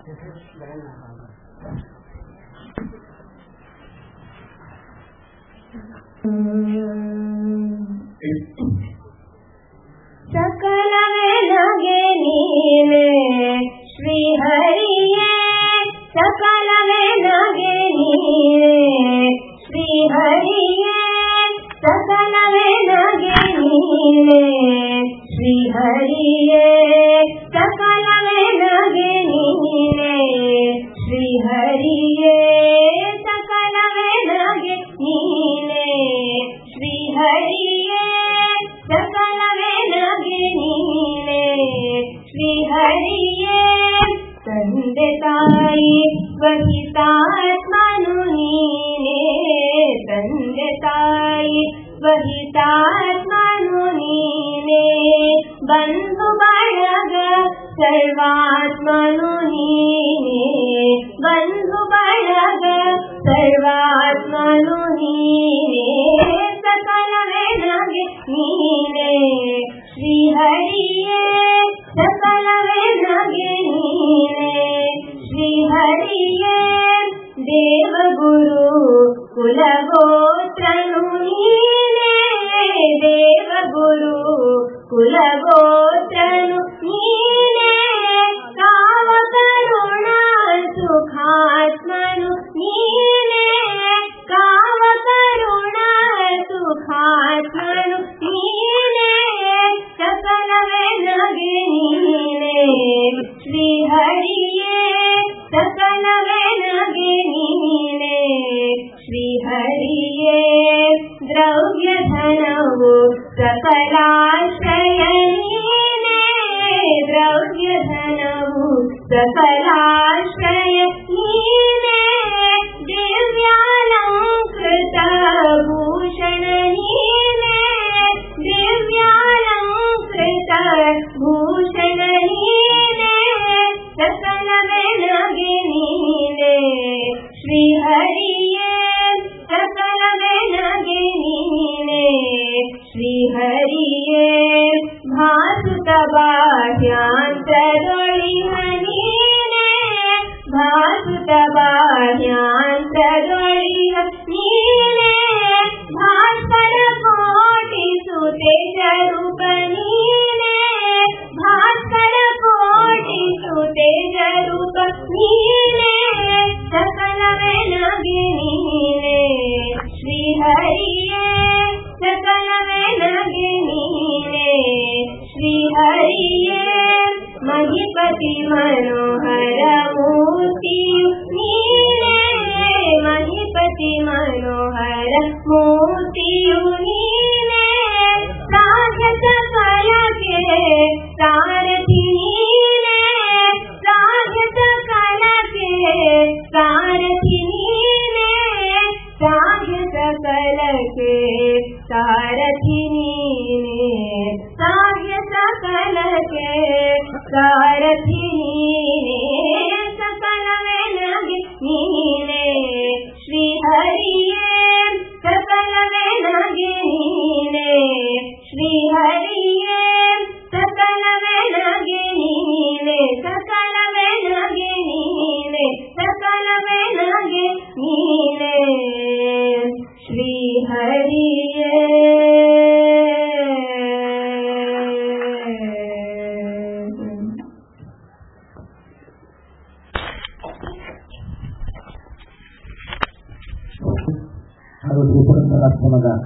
सकलवे लगे नीने श्री हरिये, सकलवे लगे नीने श्री हरिये, सकलवे लगे नीने श्री हरिये, सकलवे लगे नीने श्री हरिये, सकलवे लगे नीने श्री हरिये, सकलवे लगे नीने श्री हरिये, ತಂದೆ ತಾಯಿ ಸ್ವಹಿತಾತ್ಮನು ನೀನೆ, ತಂದೆ ತಾಯಿ ಸ್ವಹಿತಾತ್ಮನು ನೀನೆ, ಬಂಧು ಬಳಗ ಸರ್ವಾತ್ಮನು ನೀನೆ, ಬಂಧು ಬಳಗ ಸರ್ವಾತ್ಮನು ನೀನೆ, ಸಕಲವೇ ನಗೆ ನೀನೆ ಶ್ರೀ ಹರಿಯೇ, ಸಕಲವೇ ನಗೆ ನೀನೆ ಶ್ರೀ ಹರಿಯೇ, ದೇವಗುರು ಕುಲಗೋತ್ರನು ನೀನೆ, ದೇವಗುರು ಕುಲಗೋತ್ರನು ನೀನೆ, ಕಾವ ಕರುಣ ಸುಖಾತ್ಮನು ನೀನೆ, ಕಾವ ಕರುಣ ಸುಖಾತ್ಮನು ನೀನೆ, ಸಕಲವೇ ನಗೆ ನೀನೆ ಶ್ರೀ ಹರಿಯೇ, ಸಕಲವೇ ನಗೆ ನೀನೆ ಶ್ರೀ ಹರಿಯೇ, ದ್ರವ್ಯ ಧನವು ಸಕಲಾಶ್ರಯ ನೀನೆ, ದ್ರವ್ಯ ಧನವು ಸಕಲಾಶ್ರಯ ನೀನೆ, ದಿವ್ಯಾಲಂಕೃತ ಭೂಷಣ ನೀನೆ, ದಿವ್ಯಾಲಂಕೃತ ಭೂಷಣ ನೀನೆ, ಸಕಲವೇ ನಗೆ ನೀನೆ ಶ್ರೀ ಹರಿಯೇ, ಸಕಲವೇ ನಗೆ ನೀನೆ ಶ್ರೀ ಹರಿಯೇ, ಭಾಸುತ ಬಾಹ್ಯಾಂತರೊಳಿಹ ನೀನೆ, ಭಾಸುತ ಬಾಹ್ಯಾಂತರೊಳಿಹ ನೀನೆ, ಭಾಸ್ಕರ ಕೋಟಿ ಸುತೇಜ ರೂಪ ನೀನೆ, ಭಾಸ್ಕರ ಕೋಟಿ ಸುತೇಜ ರೂಪ ನೀನೆ, ಸಕಲವೇ ನಗೆ ನೀನೆ ಶ್ರೀ ಹರಿಯೇ, ಸಕಲವೇ ನಗೆ ನೀನೆ ಶ್ರೀ ಹರಿಯೇ, ಮಹಿಪತಿ ಮನೋಹರ ಮೂರ್ತಿಯು ನೀನೆ, ಮಹಿಪತಿ ಮನೋಹರ ಮೂರ್ತಿಯು ನೀನೆ, ಸಾಧ್ಯತ ಕಲಕೆ ಸಾರಥಿ ನೀನೆ, ಸಾಧ್ಯತ ಕಲಕೆ ಸಾರಥಿ ನೀನೆ, ಸಾಧ್ಯತ ಕಲಕೆ ಸಾರಥಿ ನೀನೆ, ಸಾಧ್ಯತ ಕಲಕೆ ಸಾರಥಿ ನೀನೆ, ಸಕಲವೇ ನಗೆ ನೀನೆ ಶ್ರೀ ಹರಿಯೇ, ಸಕಲವೇ ನಗೆ ನೀನೆ ಶ್ರೀ ಹರಿಯೇ, ಸಕಲವೇ ನಗೆ ನೀನೆ, ಸಕಲವೇ ನಗೆ ನೀನೆ, ಸಕಲವೇ ನಗೆ ನೀನೆ ಶ್ರೀ ಹರಿಯೇ. ಹಾಗೂ ಶ್ರೀ ಪುರಂದರಾಶ್ರಮದ